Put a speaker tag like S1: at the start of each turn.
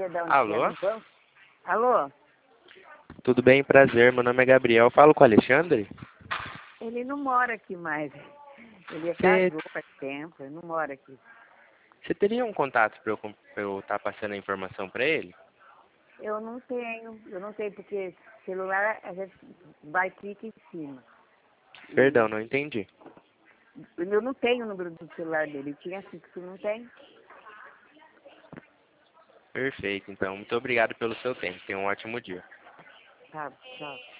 S1: saber de onde
S2: Alô?
S1: é, não vão? Alô?
S2: Tudo bem? Prazer. Meu nome é Gabriel. Falo com o Alexandre?
S1: Ele não mora aqui mais. Ele
S2: Você
S1: casou faz tempo, ele não mora aqui.
S2: teria um contato para eu estar passando a informação para ele?
S1: Eu não tenho, porque celular a gente vai clica em cima. E
S2: Perdão, não entendi.
S1: eu não tenho o número do celular dele. Tinha fixo, não tem?
S2: Perfeito, então. Muito obrigado pelo seu tempo. Tenha um ótimo dia.
S1: Tá, tchau.